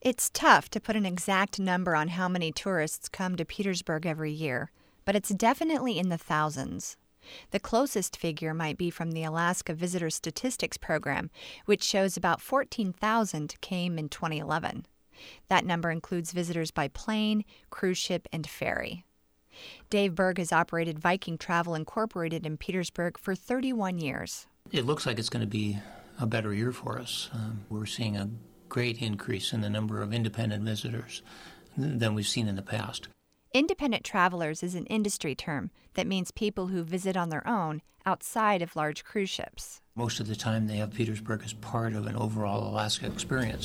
It's tough to put an exact number on how many tourists come to Petersburg every year, but it's definitely in the thousands. The closest figure might be from the Alaska Visitor Statistics Program, which shows about 14,000 came in 2011. That number includes visitors by plane, cruise ship, and ferry. Dave Berg has operated Viking Travel Incorporated in Petersburg for 31 years. It looks like it's going to be a better year for us. We're seeing a great increase in the number of independent visitors than we've seen in the past. Independent travelers is an industry term that means people who visit on their own outside of large cruise ships. Most of the time they have Petersburg as part of an overall Alaska experience.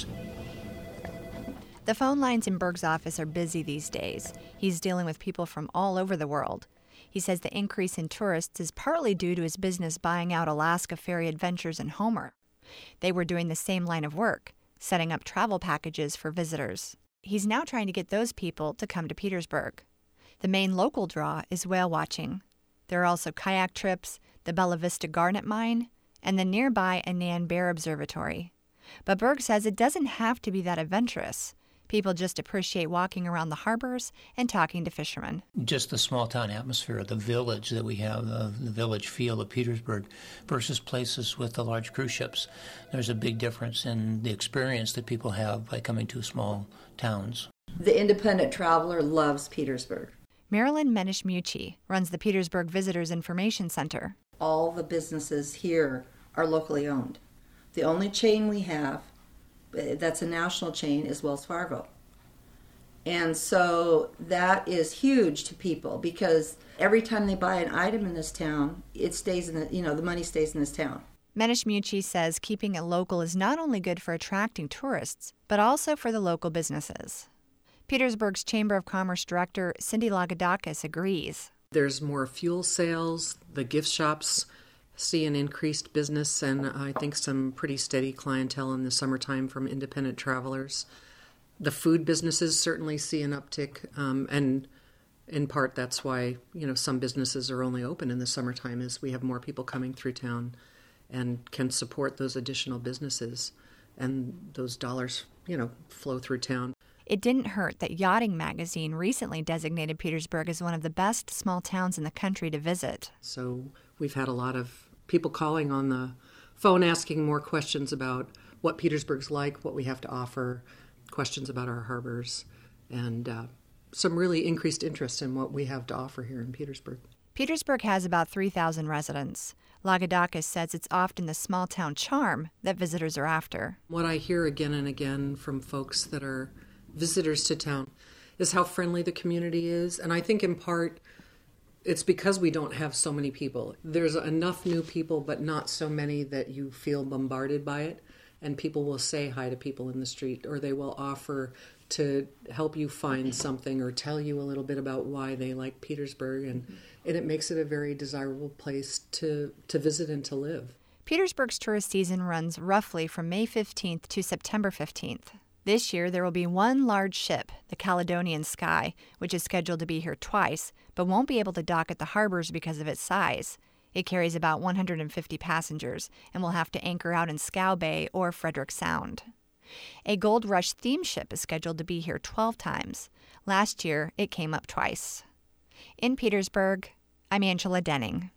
The phone lines in Berg's office are busy these days. He's dealing with people from all over the world. He says the increase in tourists is partly due to his business buying out Alaska Ferry Adventures and Homer. They were doing the same line of work, setting up travel packages for visitors. He's now trying to get those people to come to Petersburg. The main local draw is whale watching. There are also kayak trips, the Bella Vista Garnet Mine, and the nearby Anand Bear Observatory. But Berg says it doesn't have to be that adventurous. People just appreciate walking around the harbors and talking to fishermen. Just the small-town atmosphere, the village that we have, the village feel of Petersburg versus places with the large cruise ships. There's a big difference in the experience that people have by coming to small towns. The independent traveler loves Petersburg. Marilyn Menish-Mucci runs the Petersburg Visitors Information Center. All the businesses here are locally owned. The only chain we have that's a national chain is Wells Fargo. And so that is huge to people because every time they buy an item in this town, it stays in the money stays in this town. Menish-Mucci says keeping it local is not only good for attracting tourists, but also for the local businesses. Petersburg's Chamber of Commerce director Cindy Lagodakis agrees. There's more fuel sales, the gift shops see an increased business, and I think some pretty steady clientele in the summertime from independent travelers. The food businesses certainly see an uptick, and in part that's why some businesses are only open in the summertime, is we have more people coming through town and can support those additional businesses, and those dollars flow through town. It didn't hurt that Yachting Magazine recently designated Petersburg as one of the best small towns in the country to visit. So we've had a lot of people calling on the phone asking more questions about what Petersburg's like, what we have to offer, questions about our harbors, and some really increased interest in what we have to offer here in Petersburg. Petersburg has about 3,000 residents. Lagodakis says it's often the small-town charm that visitors are after. What I hear again and again from folks that are visitors to town is how friendly the community is, and I think in part it's because we don't have so many people. There's enough new people, but not so many that you feel bombarded by it. And people will say hi to people in the street, or they will offer to help you find something or tell you a little bit about why they like Petersburg. And it makes it a very desirable place to visit and to live. Petersburg's tourist season runs roughly from May 15th to September 15th. This year, there will be one large ship, the Caledonian Sky, which is scheduled to be here twice, but won't be able to dock at the harbors because of its size. It carries about 150 passengers and will have to anchor out in Scow Bay or Frederick Sound. A Gold Rush theme ship is scheduled to be here 12 times. Last year, it came up twice. In Petersburg, I'm Angela Denning.